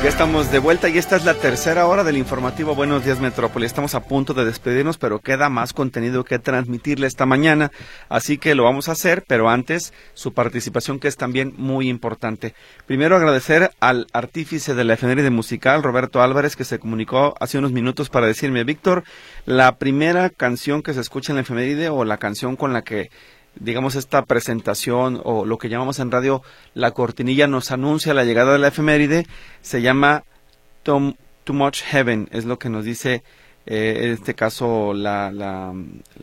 Ya estamos de vuelta y esta es la tercera hora del informativo Buenos Días Metrópoli. Estamos a punto de despedirnos, pero queda más contenido que transmitirle esta mañana, así que lo vamos a hacer, pero antes su participación, que es también muy importante. Primero agradecer al artífice de la efeméride musical, Roberto Álvarez, que se comunicó hace unos minutos para decirme: Víctor, la primera canción que se escucha en la efeméride, o la canción con la que, digamos, esta presentación o lo que llamamos en radio la cortinilla nos anuncia la llegada de la efeméride, se llama Too Much Heaven, es lo que nos dice en este caso la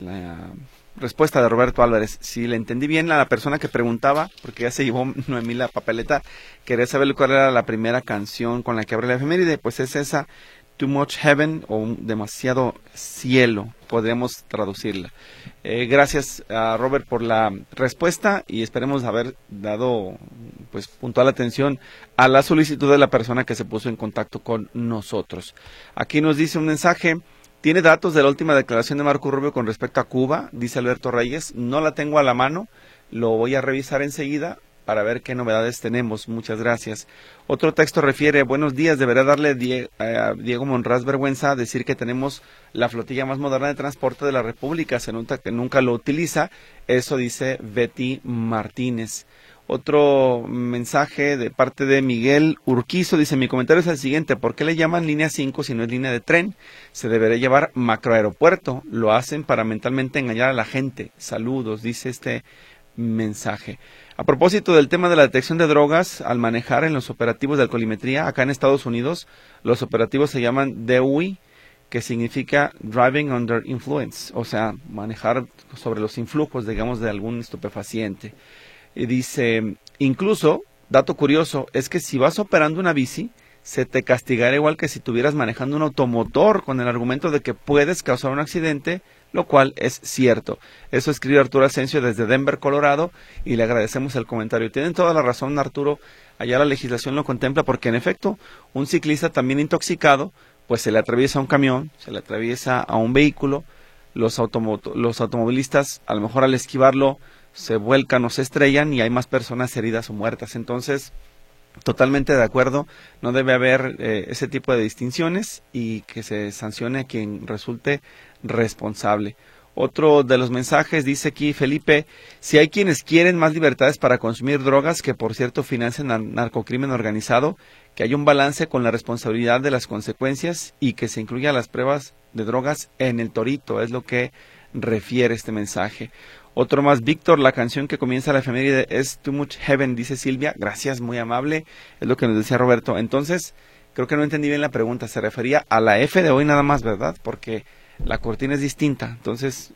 respuesta de Roberto Álvarez. Si le entendí bien a la persona que preguntaba, porque ya se llevó Noemí la papeleta, quería saber cuál era la primera canción con la que abre la efeméride, pues es esa, Too Much Heaven, o demasiado cielo, podríamos traducirla. Gracias a Robert por la respuesta y esperemos haber dado pues puntual atención a la solicitud de la persona que se puso en contacto con nosotros. Aquí nos dice un mensaje: ¿tiene datos de la última declaración de Marco Rubio con respecto a Cuba? Dice Alberto Reyes. No la tengo a la mano, lo voy a revisar enseguida para ver qué novedades tenemos. Muchas gracias. Otro texto refiere: buenos días, deberá darle a Diego Monraz vergüenza decir que tenemos la flotilla más moderna de transporte de la República, se nota que nunca lo utiliza. Eso dice Betty Martínez. Otro mensaje de parte de Miguel Urquizo, dice: mi comentario es el siguiente: ¿por qué le llaman línea 5 si no es línea de tren? Se debería llevar macroaeropuerto, lo hacen para mentalmente engañar a la gente. Saludos, dice este mensaje. A propósito del tema de la detección de drogas al manejar en los operativos de alcoholimetría, acá en Estados Unidos los operativos se llaman DUI, que significa Driving Under Influence, o sea, manejar sobre los influjos, digamos, de algún estupefaciente. Y dice, incluso, dato curioso, es que si vas operando una bici, se te castigará igual que si estuvieras manejando un automotor, con el argumento de que puedes causar un accidente, lo cual es cierto. Eso escribe Arturo Asensio desde Denver, Colorado, y le agradecemos el comentario. Tienen toda la razón, Arturo, allá la legislación lo contempla, porque en efecto, un ciclista también intoxicado, pues se le atraviesa a un camión, se le atraviesa a un vehículo, los automovilistas, a lo mejor al esquivarlo, se vuelcan o se estrellan y hay más personas heridas o muertas. Entonces, totalmente de acuerdo, no debe haber ese tipo de distinciones y que se sancione a quien resulte responsable. Otro de los mensajes dice aquí Felipe: si hay quienes quieren más libertades para consumir drogas, que por cierto financian al narcocrimen organizado, que hay un balance con la responsabilidad de las consecuencias y que se incluya las pruebas de drogas en el torito, es lo que refiere este mensaje. Otro más: Víctor, la canción que comienza la efeméride es Too Much Heaven, dice Silvia. Gracias, muy amable, es lo que nos decía Roberto. Entonces, creo que no entendí bien la pregunta, se refería a la F de hoy nada más, ¿verdad? Porque la cortina es distinta, entonces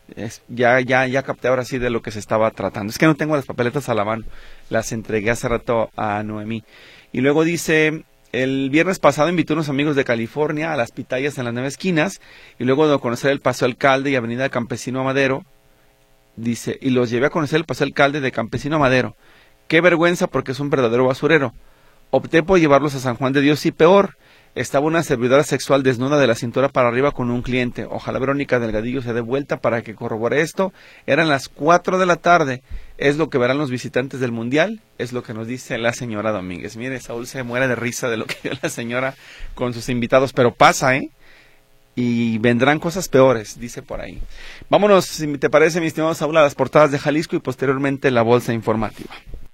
ya capté ahora sí de lo que se estaba tratando. Es que no tengo las papeletas a la mano, las entregué hace rato a Noemí. Y luego dice: el viernes pasado invitó a unos amigos de California a las pitayas en las 9 esquinas, y luego de conocer el Paseo Alcalde y Avenida Campesino a Madero, dice, y los llevé a conocer el Paseo Alcalde de Campesino a Madero. Qué vergüenza, porque es un verdadero basurero. Opté por llevarlos a San Juan de Dios y peor, estaba una servidora sexual desnuda de la cintura para arriba con un cliente. Ojalá Verónica Delgadillo se dé vuelta para que corrobore esto. Eran las 4 de la tarde. Es lo que verán los visitantes del Mundial, es lo que nos dice la señora Domínguez. Mire, Saúl se muere de risa de lo que vio la señora con sus invitados, pero pasa, y vendrán cosas peores, dice por ahí. Vámonos, si te parece, mi estimado Saúl, a las portadas de Jalisco y posteriormente la bolsa informativa.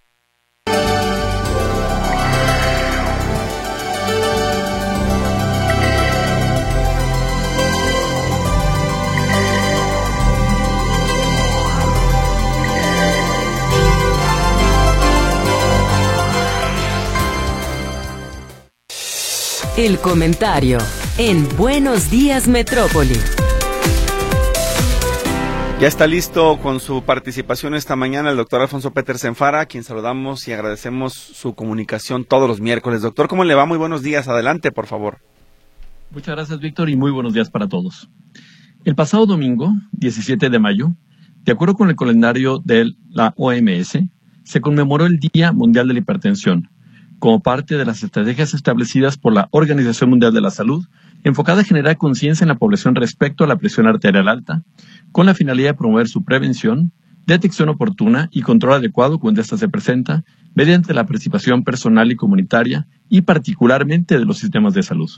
El comentario en Buenos Días Metrópoli. Ya está listo con su participación esta mañana el doctor Alfonso Petersen Fara, a quien saludamos y agradecemos su comunicación todos los miércoles. Doctor, ¿cómo le va? Muy buenos días. Adelante, por favor. Muchas gracias, Víctor, y muy buenos días para todos. El pasado domingo, 17 de mayo, de acuerdo con el calendario de la OMS, se conmemoró el Día Mundial de la Hipertensión, como parte de las estrategias establecidas por la Organización Mundial de la Salud, enfocada a generar conciencia en la población respecto a la presión arterial alta, con la finalidad de promover su prevención detección oportuna y control adecuado cuando ésta se presenta, mediante la participación personal y comunitaria y particularmente de los sistemas de salud.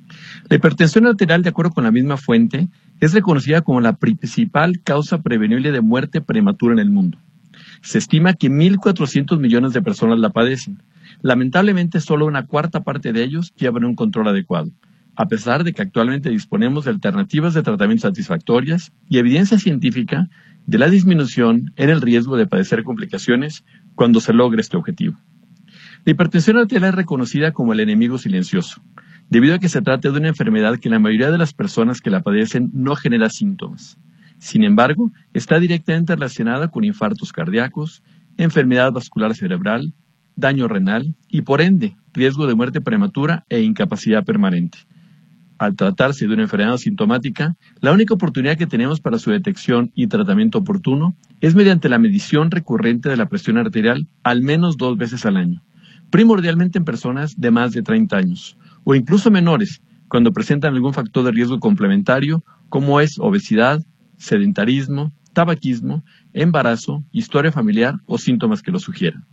La hipertensión arterial, de acuerdo con la misma fuente, es reconocida como la principal causa prevenible de muerte prematura en el mundo. Se estima que 1.400 millones de personas la padecen. Lamentablemente, solo una cuarta parte de ellos llevan un control adecuado, a pesar de que actualmente disponemos de alternativas de tratamiento satisfactorias y evidencia científica de la disminución en el riesgo de padecer complicaciones cuando se logre este objetivo. La hipertensión arterial es reconocida como el enemigo silencioso, debido a que se trata de una enfermedad que la mayoría de las personas que la padecen no genera síntomas. Sin embargo, está directamente relacionada con infartos cardíacos, enfermedad vascular cerebral, daño renal y, por ende, riesgo de muerte prematura e incapacidad permanente. Al tratarse de una enfermedad sintomática, la única oportunidad que tenemos para su detección y tratamiento oportuno es mediante la medición recurrente de la presión arterial al menos 2 veces al año, primordialmente en personas de más de 30 años, o incluso menores, cuando presentan algún factor de riesgo complementario, como es obesidad, sedentarismo, tabaquismo, embarazo, historia familiar o síntomas que lo sugieran.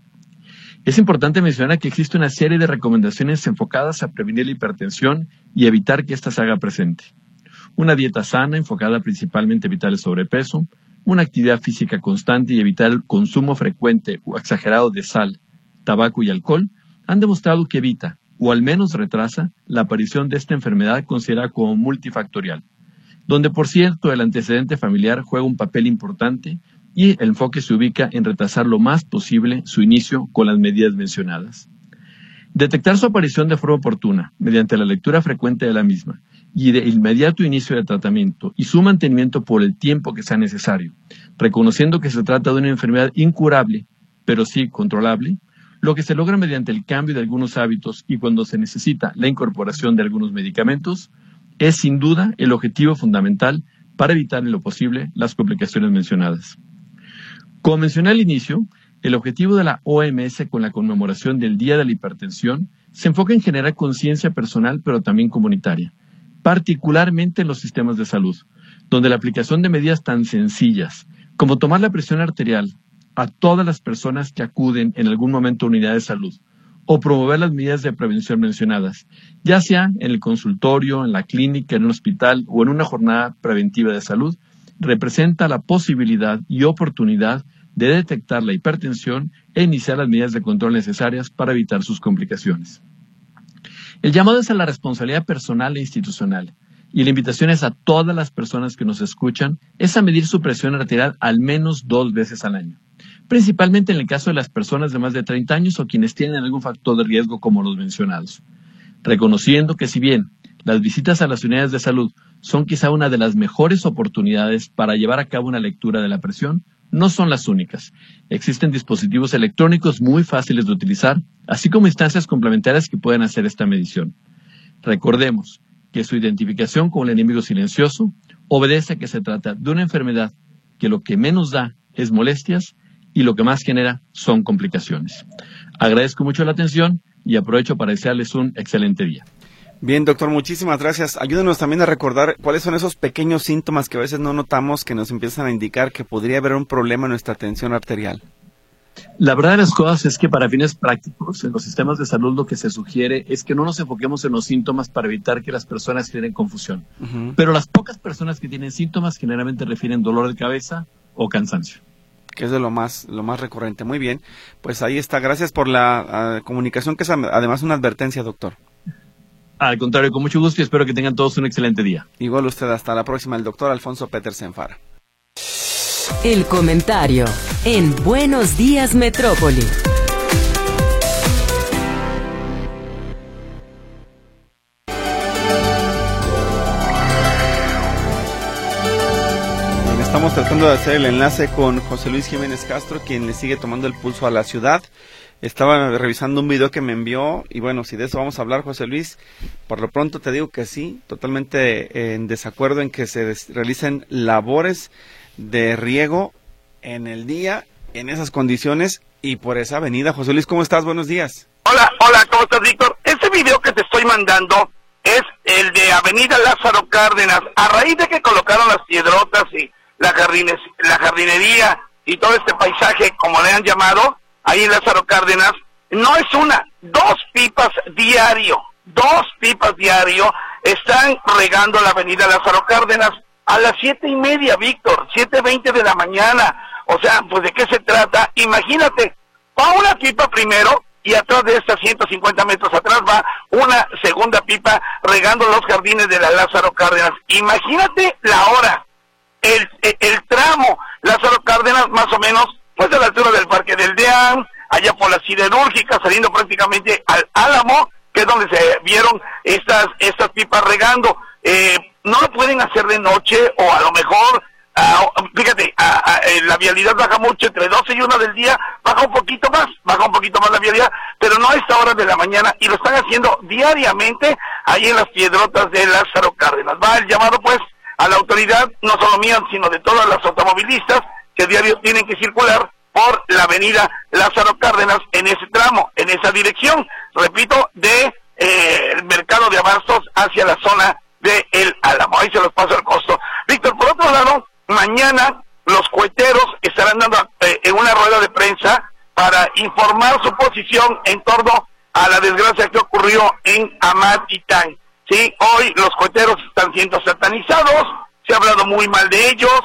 Es importante mencionar que existe una serie de recomendaciones enfocadas a prevenir la hipertensión y evitar que ésta se haga presente. Una dieta sana enfocada principalmente a evitar el sobrepeso, una actividad física constante y evitar el consumo frecuente o exagerado de sal, tabaco y alcohol han demostrado que evita, o al menos retrasa, la aparición de esta enfermedad considerada como multifactorial, donde por cierto el antecedente familiar juega un papel importante y el enfoque se ubica en retrasar lo más posible su inicio con las medidas mencionadas. Detectar su aparición de forma oportuna, mediante la lectura frecuente de la misma, y de inmediato inicio de tratamiento y su mantenimiento por el tiempo que sea necesario, reconociendo que se trata de una enfermedad incurable, pero sí controlable, lo que se logra mediante el cambio de algunos hábitos y cuando se necesita la incorporación de algunos medicamentos, es sin duda el objetivo fundamental para evitar en lo posible las complicaciones mencionadas. Como mencioné al inicio, el objetivo de la OMS con la conmemoración del Día de la Hipertensión se enfoca en generar conciencia personal pero también comunitaria, particularmente en los sistemas de salud, donde la aplicación de medidas tan sencillas como tomar la presión arterial a todas las personas que acuden en algún momento a unidades de salud o promover las medidas de prevención mencionadas, ya sea en el consultorio, en la clínica, en un hospital o en una jornada preventiva de salud, representa la posibilidad y oportunidad de detectar la hipertensión e iniciar las medidas de control necesarias para evitar sus complicaciones. El llamado es a la responsabilidad personal e institucional, y la invitación es a todas las personas que nos escuchan, es a medir su presión arterial al menos 2 veces al año, principalmente en el caso de las personas de más de 30 años o quienes tienen algún factor de riesgo como los mencionados, reconociendo que si bien las visitas a las unidades de salud son quizá una de las mejores oportunidades para llevar a cabo una lectura de la presión, no son las únicas. Existen dispositivos electrónicos muy fáciles de utilizar, así como instancias complementarias que pueden hacer esta medición. Recordemos que su identificación como el enemigo silencioso obedece a que se trata de una enfermedad que lo que menos da es molestias y lo que más genera son complicaciones. Agradezco mucho la atención y aprovecho para desearles un excelente día. Bien, doctor, muchísimas gracias. Ayúdenos también a recordar cuáles son esos pequeños síntomas que a veces no notamos que nos empiezan a indicar que podría haber un problema en nuestra tensión arterial. La verdad de las cosas es que para fines prácticos, en los sistemas de salud lo que se sugiere es que no nos enfoquemos en los síntomas para evitar que las personas generen confusión. Pero las pocas personas que tienen síntomas generalmente refieren dolor de cabeza o cansancio. Que es de lo más recurrente. Muy bien, pues ahí está. Gracias por la comunicación, que es además una advertencia, doctor. Al contrario, con mucho gusto y espero que tengan todos un excelente día. Igual usted, hasta la próxima. El doctor Alfonso Petersen Fara. El comentario en Buenos Días Metrópoli. Estamos tratando de hacer el enlace con José Luis Jiménez Castro, quien le sigue tomando el pulso a la ciudad. Estaba revisando un video que me envió y bueno, si de eso vamos a hablar, José Luis, por lo pronto te digo que sí, totalmente en desacuerdo en que se realicen labores de riego en el día, en esas condiciones y por esa avenida. José Luis, ¿cómo estás? Buenos días. Hola, ¿cómo estás, Víctor? Ese video que te estoy mandando es el de Avenida Lázaro Cárdenas, a raíz de que colocaron las piedrotas y la jardinería y todo este paisaje, como le han llamado, ahí en Lázaro Cárdenas, no es una, 2 pipas diario están regando la avenida Lázaro Cárdenas a las 7:30, Víctor, 7:20 de la mañana. O sea, pues ¿de qué se trata? Imagínate, va una pipa primero y atrás de esta, 150 metros atrás, va una segunda pipa regando los jardines de la Lázaro Cárdenas. Imagínate la hora, el tramo Lázaro Cárdenas, más o menos, pues a la altura del Parque del Deán, allá por la Siderúrgica, saliendo prácticamente al Álamo, que es donde se vieron estas pipas regando. No lo pueden hacer de noche, o a lo mejor, fíjate, la vialidad baja mucho, entre 12 y 1 del día, baja un poquito más la vialidad, pero no a esta hora de la mañana, y lo están haciendo diariamente ahí en las piedrotas de Lázaro Cárdenas. Va el llamado, pues, a la autoridad, no solo mía, sino de todas las automovilistas, que diario tienen que circular por la avenida Lázaro Cárdenas en ese tramo, en esa dirección, repito, de el mercado de abastos hacia la zona de El Álamo. Ahí se los paso el costo. Víctor, por otro lado, mañana los coheteros estarán dando en una rueda de prensa para informar su posición en torno a la desgracia que ocurrió en Amatitán. Sí, hoy los coheteros están siendo satanizados, se ha hablado muy mal de ellos,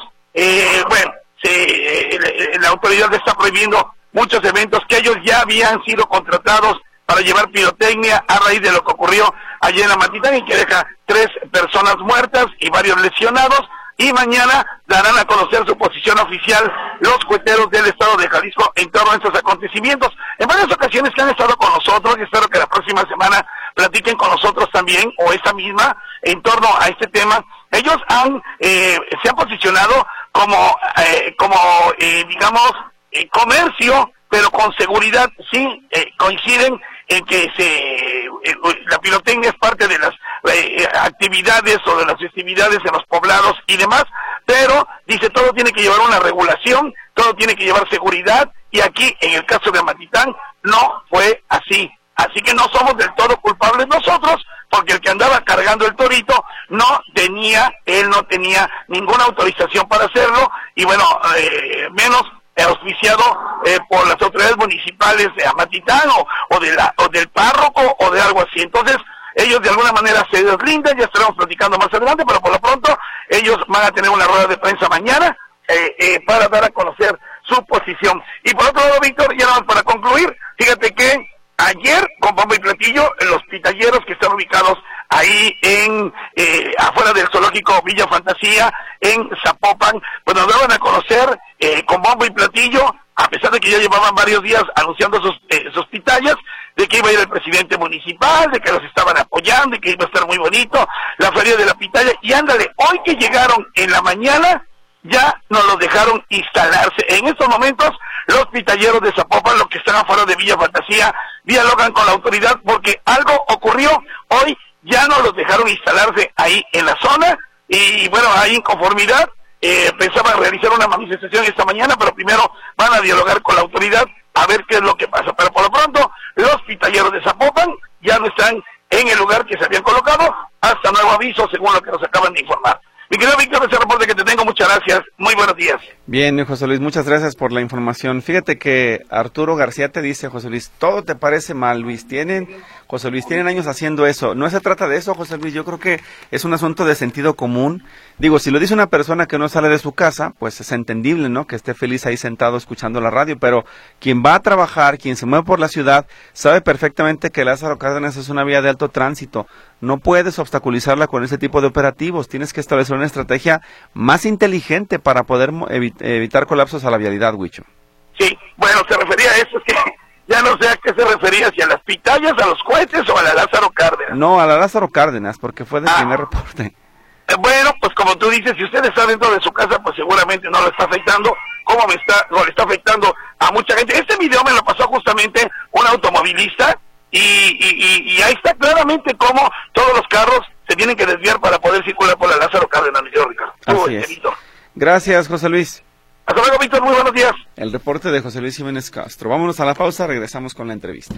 la autoridad está prohibiendo muchos eventos que ellos ya habían sido contratados para llevar pirotecnia a raíz de lo que ocurrió allí en Amatitán y que deja 3 personas muertas y varios lesionados, y mañana darán a conocer su posición oficial los coheteros del estado de Jalisco en torno a estos acontecimientos. En varias ocasiones que han estado con nosotros, y espero que la próxima semana platiquen con nosotros también, o esa misma, en torno a este tema. Ellos se han posicionado como digamos, comercio, pero con seguridad. Sí, coinciden en que la pirotecnia es parte de las actividades o de las festividades en los poblados y demás, pero dice, todo tiene que llevar una regulación, todo tiene que llevar seguridad, y aquí en el caso de Amatitán no fue así. Así que no somos del todo culpables nosotros, porque el que andaba cargando el torito él no tenía ninguna autorización para hacerlo, y bueno, menos auspiciado por las autoridades municipales de Amatitán o del párroco o de algo así. Entonces, ellos de alguna manera se deslindan, ya estaremos platicando más adelante, pero por lo pronto ellos van a tener una rueda de prensa mañana para dar a conocer su posición. Y por otro lado, Víctor, ya nada más para concluir, fíjate que ayer, con bombo y platillo, los pitalleros que están ubicados ahí afuera del zoológico Villa Fantasía, en Zapopan, pues nos daban a conocer con bombo y platillo, a pesar de que ya llevaban varios días anunciando sus pitayas, de que iba a ir el presidente municipal, de que los estaban apoyando y que iba a estar muy bonito la feria de la pitaya, y ándale, hoy que llegaron en la mañana, ya nos los dejaron instalarse. En estos momentos, los pitalleros de Zapopan, los que están afuera de Villa Fantasía, dialogan con la autoridad porque algo ocurrió. Hoy ya no los dejaron instalarse ahí en la zona, y bueno, hay inconformidad. Pensaban realizar una manifestación esta mañana, pero primero van a dialogar con la autoridad a ver qué es lo que pasa. Pero por lo pronto, los pitalleros de Zapopan ya no están en el lugar que se habían colocado, hasta nuevo aviso, según lo que nos acaban de informar. Mi querido Víctor, ese reporte que te tengo, muchas gracias, muy buenos días. Bien, José Luis, muchas gracias por la información. Fíjate que Arturo García te dice, José Luis, todo te parece mal, Luis, tienen años haciendo eso. No se trata de eso, José Luis, yo creo que es un asunto de sentido común. Digo, si lo dice una persona que no sale de su casa, pues es entendible, ¿no?, que esté feliz ahí sentado escuchando la radio, pero quien va a trabajar, quien se mueve por la ciudad, sabe perfectamente que Lázaro Cárdenas es una vía de alto tránsito. No puedes obstaculizarla con ese tipo de operativos, tienes que establecer una estrategia más inteligente para poder evitar colapsos a la vialidad, Huicho. Sí, bueno, se refería a eso, es que ya no sé a qué se refería, si a las pitayas, a los cohetes o a la Lázaro Cárdenas. No, a la Lázaro Cárdenas, porque fue del primer reporte. Bueno, pues como tú dices, si usted está dentro de su casa, pues seguramente no lo está afectando, como le está afectando a mucha gente. Este video me lo pasó justamente un automovilista, y ahí está claramente cómo todos los carros se tienen que desviar para poder circular por la Lázaro Cárdenas, mi querido Ricardo. Así es. Gracias, José Luis. Hasta luego, Víctor, muy buenos días. El reporte de José Luis Jiménez Castro. Vámonos a la pausa, regresamos con la entrevista.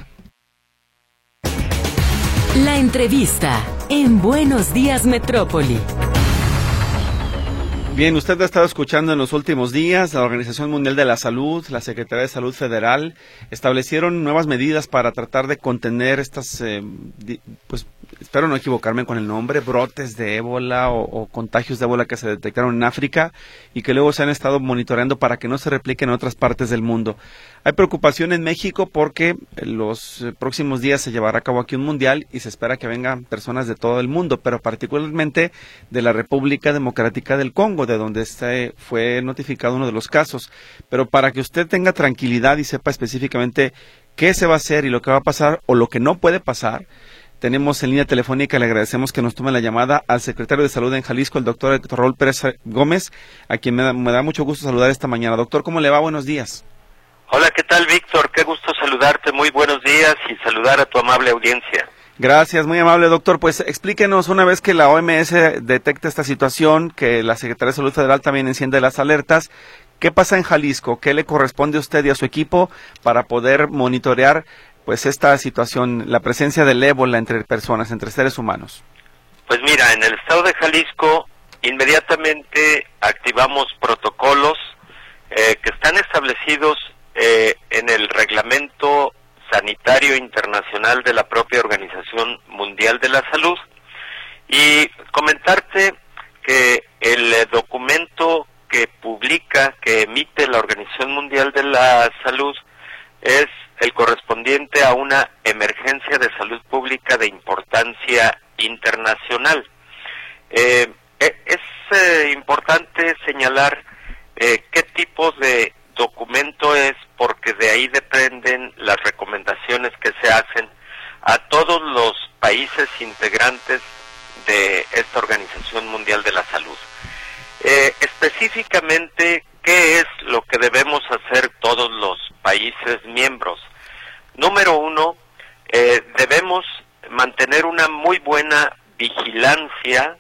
La entrevista en Buenos Días Metrópoli. Bien, usted ha estado escuchando en los últimos días, la Organización Mundial de la Salud, la Secretaría de Salud Federal, establecieron nuevas medidas para tratar de contener estas, pues espero no equivocarme con el nombre, brotes de ébola o contagios de ébola que se detectaron en África y que luego se han estado monitoreando para que no se repliquen en otras partes del mundo. Hay preocupación en México porque los próximos días se llevará a cabo aquí un mundial y se espera que vengan personas de todo el mundo, pero particularmente de la República Democrática del Congo, de donde fue notificado uno de los casos. Pero para que usted tenga tranquilidad y sepa específicamente qué se va a hacer y lo que va a pasar o lo que no puede pasar, tenemos en línea telefónica, le agradecemos que nos tome la llamada al secretario de Salud en Jalisco, el doctor Héctor Raúl Pérez Gómez, a quien me da mucho gusto saludar esta mañana. Doctor, ¿cómo le va? Buenos días. Hola, ¿qué tal, Víctor? Qué gusto saludarte, muy buenos días y saludar a tu amable audiencia. Gracias, muy amable, doctor. Pues explíquenos, una vez que la OMS detecta esta situación, que la Secretaría de Salud Federal también enciende las alertas, ¿qué pasa en Jalisco? ¿Qué le corresponde a usted y a su equipo para poder monitorear pues esta situación, la presencia del ébola entre personas, entre seres humanos? Pues mira, en el estado de Jalisco inmediatamente activamos protocolos que están establecidos en el reglamento sanitario internacional de la propia Organización Mundial de la Salud, y comentarte que el documento que emite la Organización Mundial de la Salud es el correspondiente a una emergencia de salud pública de importancia internacional. Es importante señalar qué tipo de documento es, porque de ahí dependen las recomendaciones que se hacen a todos los países integrantes de esta Organización Mundial de la Salud. Específicamente, ¿qué es lo que debemos hacer todos los países miembros? Número uno, debemos mantener una muy buena vigilancia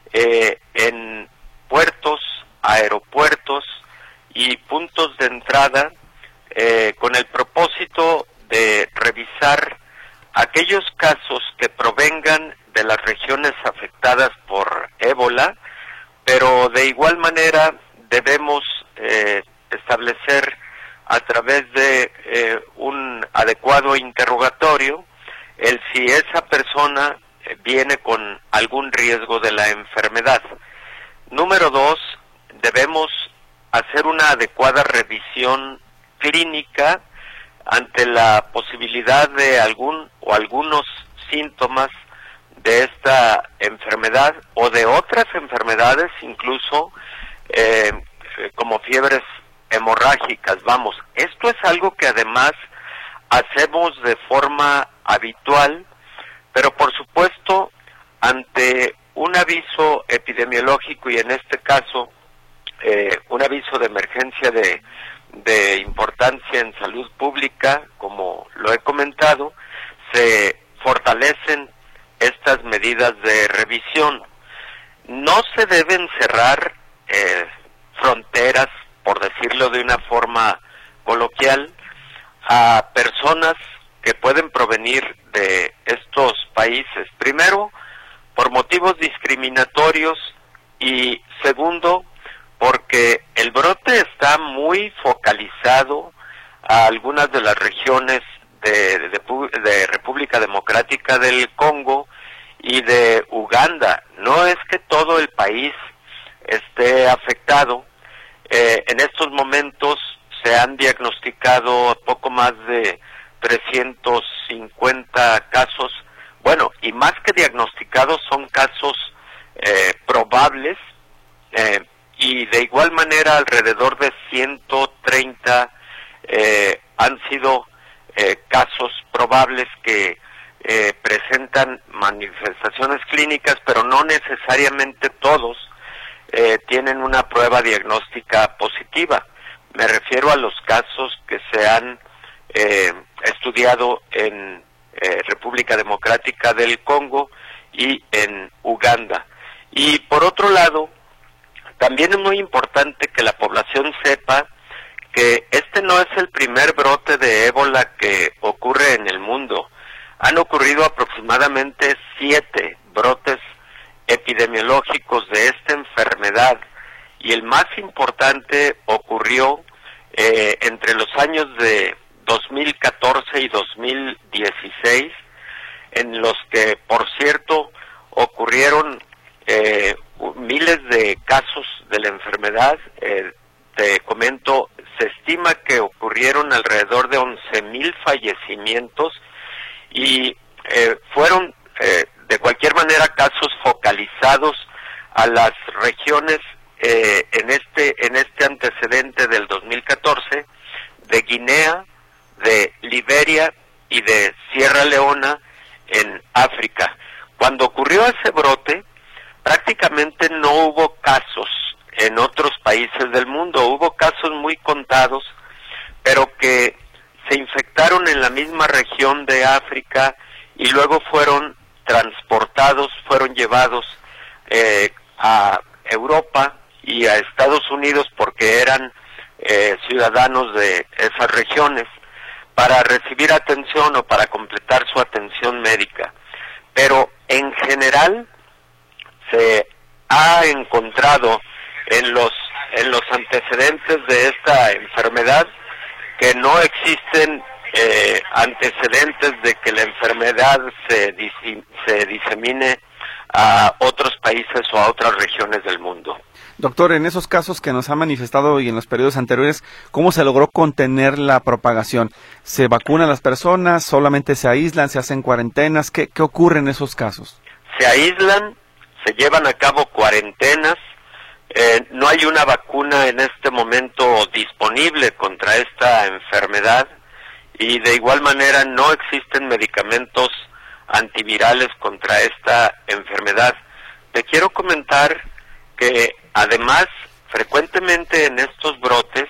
en puertos, aeropuertos y puntos de entrada, con el propósito de revisar aquellos casos que provengan de las regiones afectadas por ébola, pero de igual manera debemos establecer a través de un adecuado interrogatorio el si esa persona viene con algún riesgo de la enfermedad. Número dos, debemos hacer una adecuada revisión clínica ante la posibilidad de algunos síntomas de esta enfermedad o de otras enfermedades, incluso como fiebres hemorrágicas. Vamos, esto es algo que además hacemos de forma habitual, pero por supuesto ante un aviso epidemiológico y en este caso un aviso de emergencia de importancia en salud pública, como lo he comentado, se fortalecen estas medidas de revisión. No se deben cerrar fronteras, por decirlo de una forma coloquial, a personas que pueden provenir de estos países. Primero, por motivos discriminatorios, y segundo, porque el brote está muy focalizado a algunas de las regiones de República Democrática del Congo y de Uganda. No es que todo el país esté afectado. En estos momentos se han diagnosticado poco más de 350 casos. Bueno, y más que diagnosticados, son casos probables, y de igual manera alrededor de 130 han sido casos probables que presentan manifestaciones clínicas, pero no necesariamente todos tienen una prueba diagnóstica positiva. Me refiero a los casos que se han estudiado en República Democrática del Congo y en Uganda. Y por otro lado, también es muy importante que la población sepa que este no es el primer brote de ébola que ocurre en el mundo. Han ocurrido aproximadamente 7 brotes epidemiológicos de esta enfermedad, y el más importante ocurrió entre los años de 2014 y 2016, en los que, por cierto, ocurrieron miles de casos de la enfermedad. Te comento, se estima que ocurrieron alrededor de 11,000 fallecimientos y fueron de cualquier manera casos focalizados a las regiones en este antecedente del 2014 de Guinea, de Liberia y de Sierra Leona en África. Cuando ocurrió ese brote, prácticamente no hubo casos en otros países del mundo. Hubo casos muy contados, pero que se infectaron en la misma región de África y luego fueron transportados, fueron llevados a Europa y a Estados Unidos porque eran ciudadanos de esas regiones para recibir atención o para completar su atención médica. Pero en general se ha encontrado en los antecedentes de esta enfermedad que no existen antecedentes de que la enfermedad se disemine a otros países o a otras regiones del mundo. Doctor, en esos casos que nos ha manifestado y en los periodos anteriores, ¿cómo se logró contener la propagación? ¿Se vacunan las personas? ¿Solamente se aíslan? ¿Se hacen cuarentenas? ¿Qué ocurre en esos casos? Se aíslan, se llevan a cabo cuarentenas. No hay una vacuna en este momento disponible contra esta enfermedad y de igual manera no existen medicamentos antivirales contra esta enfermedad. Te quiero comentar que además frecuentemente en estos brotes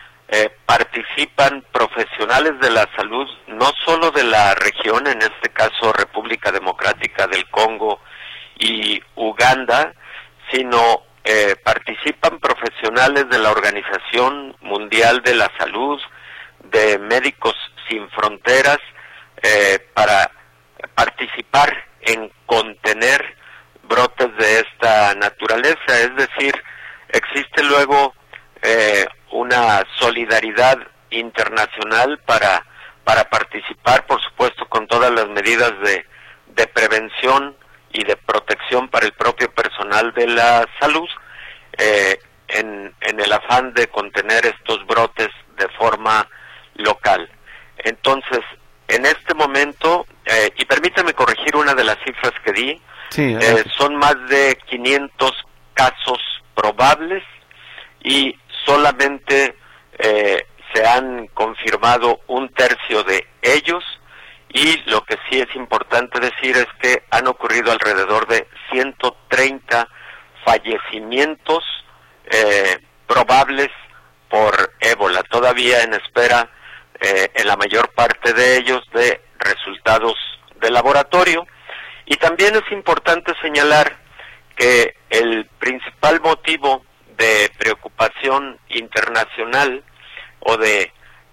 participan profesionales de la salud, no solo de la región, en este caso República Democrática del Congo y Uganda, sino participan profesionales de la Organización Mundial de la Salud, de Médicos Sin Fronteras, para participar en contener brotes de esta naturaleza. Es decir, existe luego una solidaridad internacional para participar, por supuesto, con todas las medidas de prevención y de protección para el propio personal de la salud, en el afán de contener estos brotes de forma local. Entonces, en este momento, y permítame corregir una de las cifras que di, sí, son más de 500 casos probables y solamente se han confirmado 1/3 de ellos, y lo que sí es importante decir es que han ocurrido alrededor de 130 fallecimientos probables por ébola, todavía en espera en la mayor parte de ellos de resultados de laboratorio. Y también es importante señalar que el principal motivo de preocupación internacional o de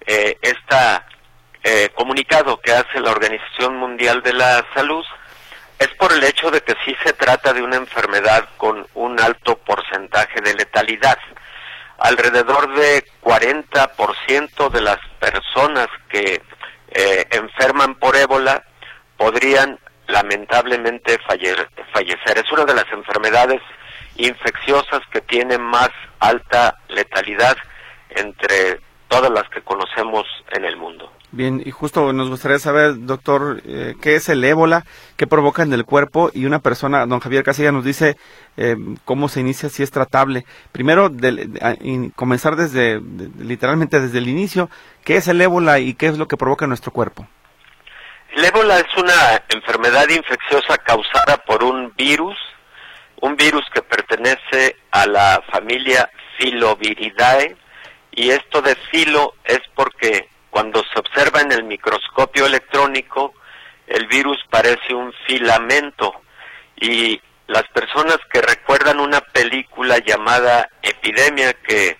comunicado que hace la Organización Mundial de la Salud es por el hecho de que sí se trata de una enfermedad con un alto porcentaje de letalidad. Alrededor de 40% de las personas que enferman por ébola podrían lamentablemente fallecer. Es una de las enfermedades infecciosas que tiene más alta letalidad entre todas las que conocemos en el mundo. Bien, y justo nos gustaría saber, doctor, ¿qué es el ébola? ¿Qué provoca en el cuerpo? Y una persona, don Javier Casilla, nos dice cómo se inicia, si es tratable. Primero, comenzar literalmente desde el inicio, ¿qué es el ébola y qué es lo que provoca en nuestro cuerpo? El ébola es una enfermedad infecciosa causada por un virus que pertenece a la familia Filoviridae, y esto de filo es porque cuando se observa en el microscopio electrónico, el virus parece un filamento, y las personas que recuerdan una película llamada Epidemia que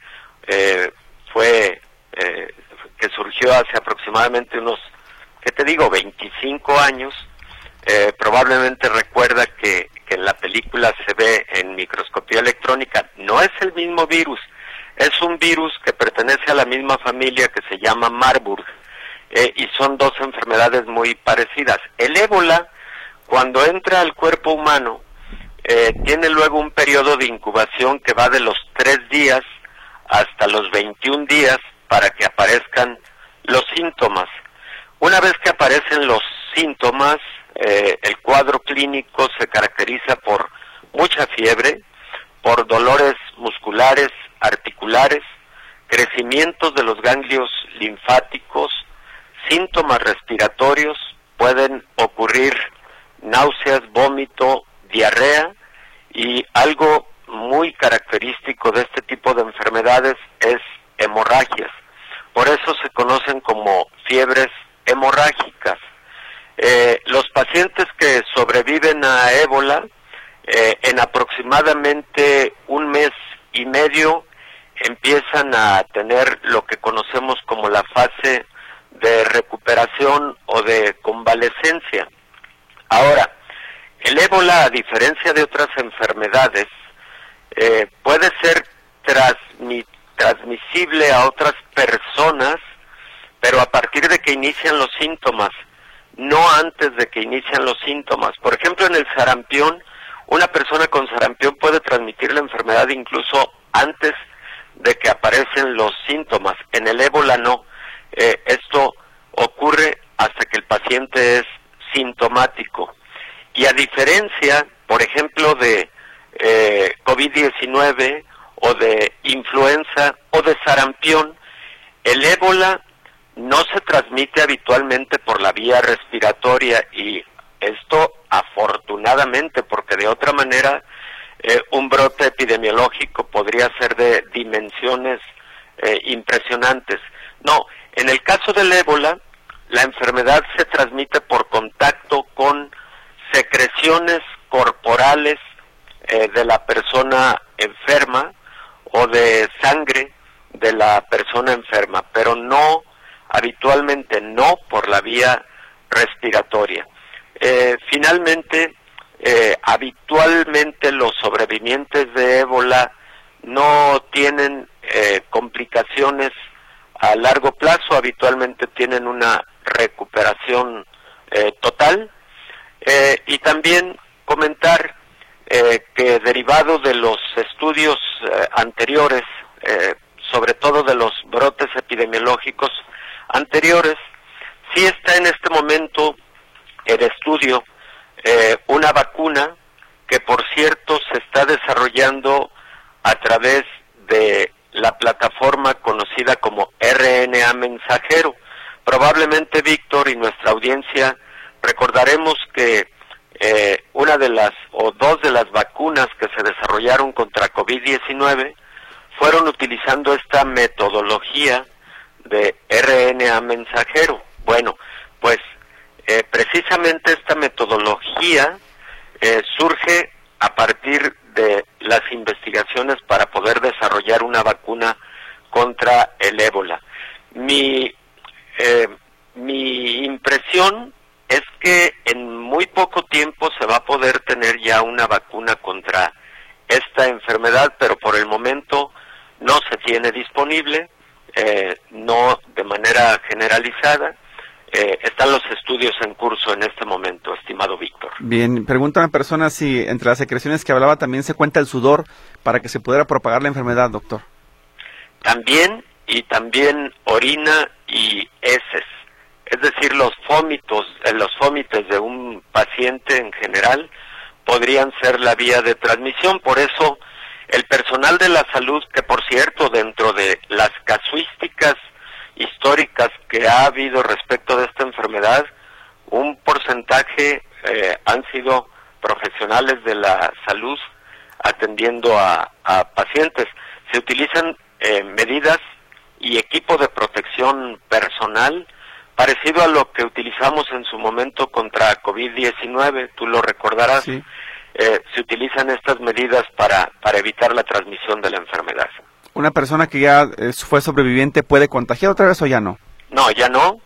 surgió hace aproximadamente unos, 25 años, probablemente recuerda que que en la película se ve en microscopía electrónica, no es el mismo virus. Es un virus que pertenece a la misma familia que se llama Marburg, y son dos enfermedades muy parecidas. El ébola, cuando entra al cuerpo humano, tiene luego un periodo de incubación que va de los 3 días hasta los 21 días para que aparezcan los síntomas. Una vez que aparecen los síntomas, el cuadro clínico se caracteriza por mucha fiebre, por dolores musculares, articulares, crecimientos de los ganglios linfáticos, síntomas respiratorios, pueden ocurrir náuseas, vómito, diarrea, y algo muy característico de este tipo de enfermedades es hemorragias. Por eso se conocen como fiebres hemorrágicas. Los pacientes que sobreviven a ébola, en aproximadamente 1 mes y medio empiezan a tener lo que conocemos como la fase de recuperación o de convalecencia. Ahora, el ébola, a diferencia de otras enfermedades, puede ser transmisible a otras personas, pero a partir de que inician los síntomas, no antes de que inician los síntomas. Por ejemplo, en el sarampión, una persona con sarampión puede transmitir la enfermedad incluso antes de que aparecen los síntomas. En el ébola no. Esto ocurre hasta que el paciente es sintomático. Y a diferencia, por ejemplo, de COVID-19 o de influenza o de sarampión, el ébola no se transmite habitualmente por la vía respiratoria, y esto afortunadamente, porque de otra manera un brote epidemiológico podría ser de dimensiones impresionantes. No, en el caso del ébola, la enfermedad se transmite por contacto con secreciones corporales de la persona enferma o de sangre de la persona enferma, pero no, habitualmente no por la vía respiratoria. Finalmente, habitualmente los sobrevivientes de ébola no tienen complicaciones a largo plazo, habitualmente tienen una recuperación total. Y también comentar que derivado de los estudios anteriores, sobre todo de los brotes epidemiológicos anteriores, sí está en este momento en estudio una vacuna que, por cierto, se está desarrollando a través de la plataforma conocida como RNA mensajero. Probablemente, Víctor, y nuestra audiencia recordaremos que una de las o dos de las vacunas que se desarrollaron contra COVID-19 fueron utilizando esta metodología de RNA mensajero. Bueno, pues precisamente esta metodología surge a partir de las investigaciones para poder desarrollar una vacuna contra el ébola. Mi impresión es que en muy poco tiempo se va a poder tener ya una vacuna contra esta enfermedad, pero por el momento no se tiene disponible, no de manera generalizada. Están los estudios en curso en este momento, estimado Víctor. Bien, pregunta una persona si entre las secreciones que hablaba también se cuenta el sudor para que se pudiera propagar la enfermedad, doctor. También, y también orina y heces. Es decir, los vómitos de un paciente en general podrían ser la vía de transmisión. Por eso, el personal de la salud, que por cierto, dentro de las casuísticas históricas que ha habido respecto de esta enfermedad, un porcentaje han sido profesionales de la salud atendiendo a pacientes. Se utilizan medidas y equipo de protección personal parecido a lo que utilizamos en su momento contra COVID-19, tú lo recordarás. Sí. Se utilizan estas medidas para evitar la transmisión de la enfermedad. ¿Una persona que ya fue sobreviviente puede contagiar otra vez o ya no? No, ya no.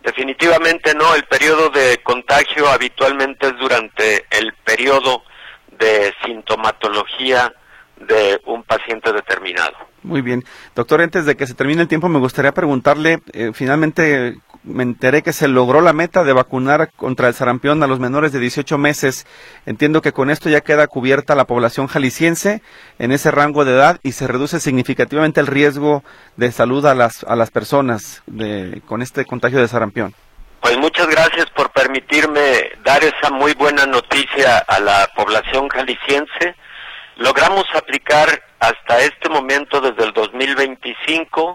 Definitivamente no. El periodo de contagio habitualmente es durante el periodo de sintomatología de un paciente determinado. Muy bien. Doctor, antes de que se termine el tiempo, me gustaría preguntarle, finalmente me enteré que se logró la meta de vacunar contra el sarampión a los menores de 18 meses. Entiendo que con esto ya queda cubierta la población jalisciense en ese rango de edad y se reduce significativamente el riesgo de salud a las personas con este contagio de sarampión. Pues muchas gracias por permitirme dar esa muy buena noticia a la población jalisciense. Logramos aplicar hasta este momento, desde el 2025,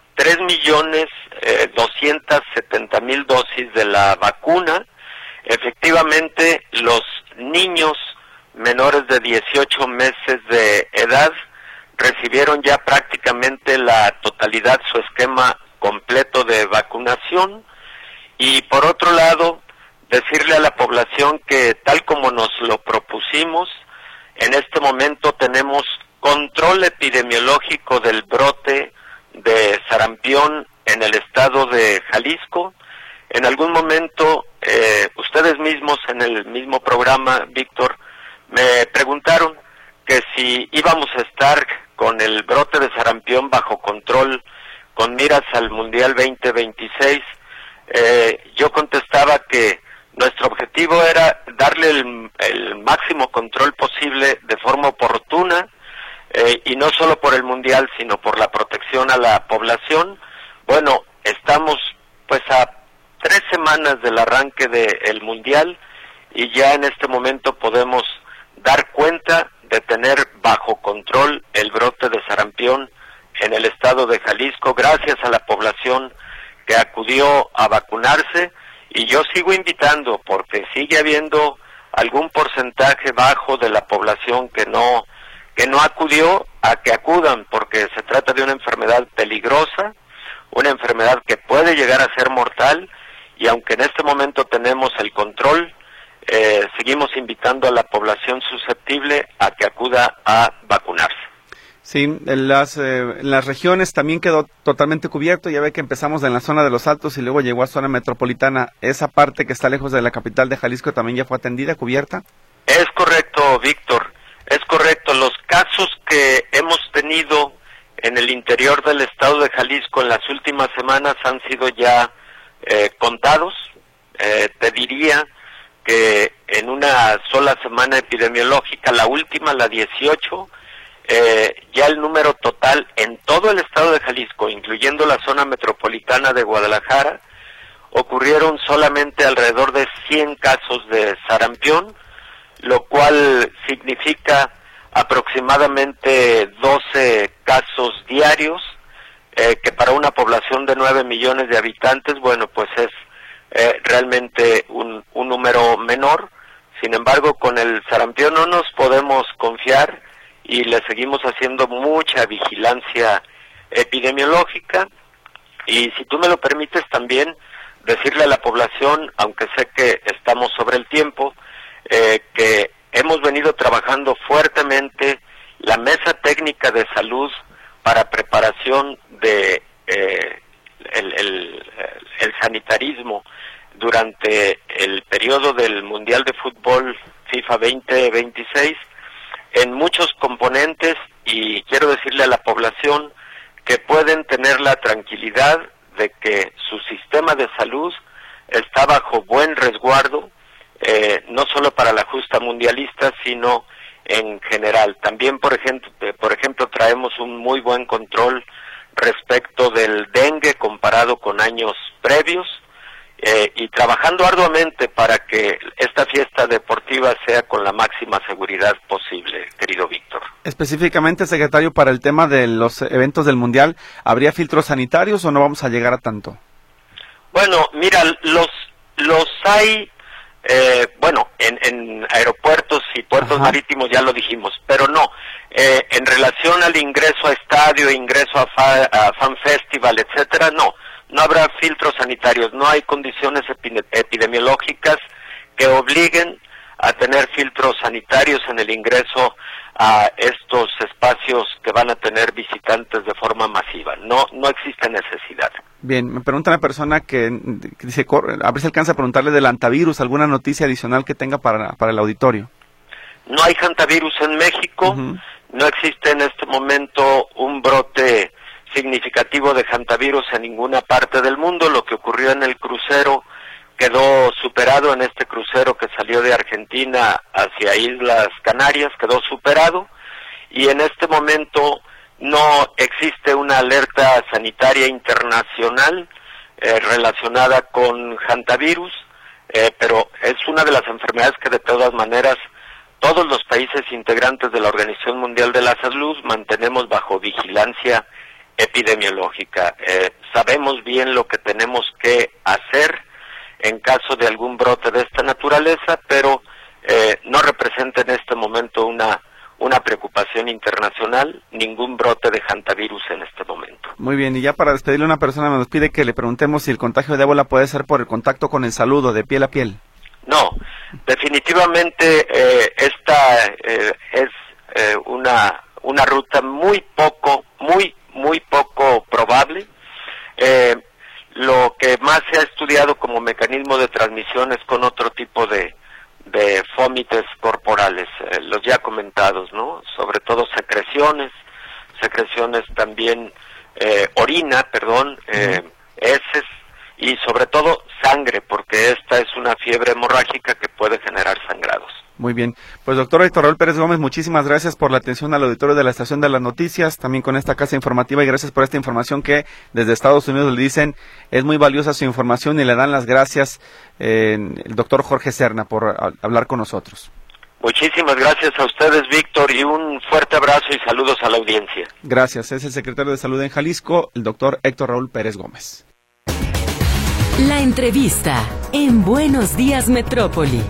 3.270.000 dosis de la vacuna. Efectivamente, los niños menores de 18 meses de edad recibieron ya prácticamente la totalidad, su esquema completo de vacunación. Y por otro lado, decirle a la población que tal como nos lo propusimos, en este momento tenemos control epidemiológico del brote de sarampión en el estado de Jalisco. En algún momento, ustedes mismos en el mismo programa, Víctor, me preguntaron que si íbamos a estar con el brote de sarampión bajo control con miras al Mundial 2026. Yo contestaba que nuestro objetivo era darle el máximo control posible de forma oportuna, y no solo por el Mundial, sino por la protección a la población. Bueno, estamos pues a 3 semanas del arranque del Mundial y ya en este momento podemos dar cuenta de tener bajo control el brote de sarampión en el estado de Jalisco, gracias a la población que acudió a vacunarse. Y yo sigo invitando, porque sigue habiendo algún porcentaje bajo de la población que no acudió, a que acudan, porque se trata de una enfermedad peligrosa, una enfermedad que puede llegar a ser mortal, y aunque en este momento tenemos el control, seguimos invitando a la población susceptible a que acuda a vacunarse. Sí, en las regiones también quedó totalmente cubierto. Ya ve que empezamos en la zona de Los Altos y luego llegó a zona metropolitana. ¿Esa parte que está lejos de la capital de Jalisco también ya fue atendida, cubierta? Es correcto, Víctor. Es correcto. Los casos que hemos tenido en el interior del estado de Jalisco en las últimas semanas han sido ya contados. Te diría que en una sola semana epidemiológica, la última, la 18, ya el número total en todo el estado de Jalisco, incluyendo la zona metropolitana de Guadalajara, ocurrieron solamente alrededor de 100 casos de sarampión, lo cual significa aproximadamente 12 casos diarios, que para una población de 9 millones de habitantes, bueno, pues es realmente un número menor. Sin embargo, con el sarampión no nos podemos confiar y le seguimos haciendo mucha vigilancia epidemiológica. Y si tú me lo permites también decirle a la población, aunque sé que estamos sobre el tiempo, que hemos venido trabajando fuertemente la Mesa Técnica de Salud para preparación de el sanitarismo durante el periodo del Mundial de Fútbol FIFA 2026 en muchos componentes, y quiero decirle a la población que pueden tener la tranquilidad de que su sistema de salud está bajo buen resguardo, no solo para la justa mundialista, sino en general. También, por ejemplo, traemos un muy buen control respecto del dengue comparado con años previos, y trabajando arduamente para que esta fiesta deportiva sea con la máxima seguridad posible, querido Víctor. Específicamente, secretario, para el tema de los eventos del Mundial, ¿habría filtros sanitarios o no vamos a llegar a tanto? Bueno, mira, los hay, en aeropuertos y puertos marítimos ya lo dijimos, pero no, en relación al ingreso a estadio, ingreso a fan festival, etcétera, no habrá filtros sanitarios, no hay condiciones epidemiológicas que obliguen a tener filtros sanitarios en el ingreso a estos espacios que van a tener visitantes de forma masiva. No existe necesidad. Bien, me pregunta una persona que dice, a ver si alcanza a preguntarle del antivirus, alguna noticia adicional que tenga para el auditorio. No hay hantavirus en México, no existe en este momento un brote significativo de hantavirus en ninguna parte del mundo. Lo que ocurrió en el crucero quedó superado, en este crucero que salió de Argentina hacia Islas Canarias, quedó superado, y en este momento no existe una alerta sanitaria internacional relacionada con hantavirus, pero es una de las enfermedades que de todas maneras todos los países integrantes de la Organización Mundial de la Salud mantenemos bajo vigilancia epidemiológica. Sabemos bien lo que tenemos que hacer en caso de algún brote de esta naturaleza, pero no representa en este momento una preocupación internacional, ningún brote de hantavirus en este momento. Muy bien, y ya para despedirle, una persona nos pide que le preguntemos si el contagio de ébola puede ser por el contacto con el saludo, de piel a piel. No, definitivamente esta es una ruta muy poco probable. Lo que más se ha estudiado como mecanismo de transmisión es con otro tipo de fómites corporales, los ya comentados, ¿no? Sobre todo secreciones también, orina, heces, y sobre todo sangre, porque esta es una fiebre hemorrágica que puede generar sangrados. Muy bien, pues doctor Héctor Raúl Pérez Gómez, muchísimas gracias por la atención al auditorio de la Estación de las Noticias, también con esta casa informativa, y gracias por esta información que desde Estados Unidos le dicen es muy valiosa su información, y le dan las gracias el doctor Jorge Serna por hablar con nosotros. Muchísimas gracias a ustedes, Víctor, y un fuerte abrazo y saludos a la audiencia. Gracias, es el secretario de Salud en Jalisco, el doctor Héctor Raúl Pérez Gómez. La entrevista en Buenos Días Metrópoli.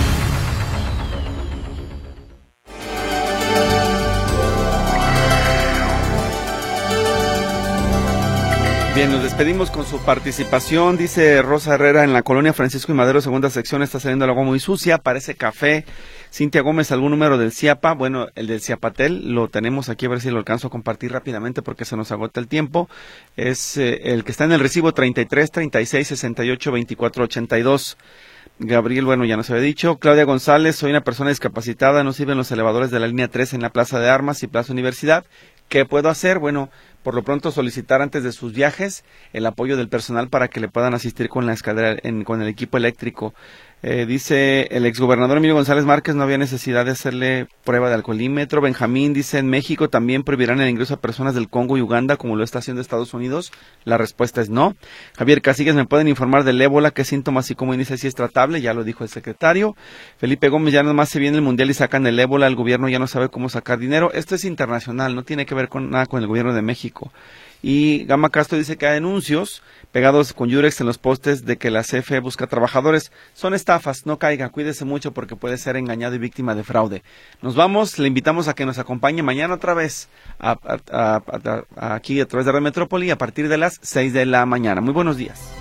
Bien, nos despedimos con su participación. Dice Rosa Herrera, en la colonia Francisco y Madero, segunda sección, está saliendo el agua muy sucia, parece café. Cintia Gómez, ¿algún número del CIAPA? Bueno, el del CIAPATEL lo tenemos aquí, a ver si lo alcanzo a compartir rápidamente porque se nos agota el tiempo. Es el que está en el recibo 33 36 68 24 82. Gabriel, bueno, ya nos había dicho. Claudia González, soy una persona discapacitada, no sirven los elevadores de la línea 3 en la Plaza de Armas y Plaza Universidad. ¿Qué puedo hacer? Bueno, por lo pronto solicitar antes de sus viajes el apoyo del personal para que le puedan asistir con la escalera, con el equipo eléctrico. Dice el exgobernador Emilio González Márquez, no había necesidad de hacerle prueba de alcoholímetro. Benjamín dice, en México también prohibirán el ingreso a personas del Congo y Uganda como lo está haciendo Estados Unidos. La respuesta es no. Javier Casillas, ¿me pueden informar del ébola? ¿Qué síntomas y cómo inicia? Si es tratable, ya lo dijo el secretario. Felipe Gómez, ya nomás se viene el mundial y sacan el ébola, el gobierno ya no sabe cómo sacar dinero. Esto es internacional, no tiene que ver con nada con el gobierno de México. Y Gama Castro dice que hay anuncios pegados con Yurex en los postes de que la CFE busca trabajadores. Son estafas, no caiga, cuídese mucho porque puede ser engañado y víctima de fraude. Nos vamos, le invitamos a que nos acompañe mañana otra vez aquí a través de Red Metrópoli a partir de las 6 de la mañana. Muy buenos días.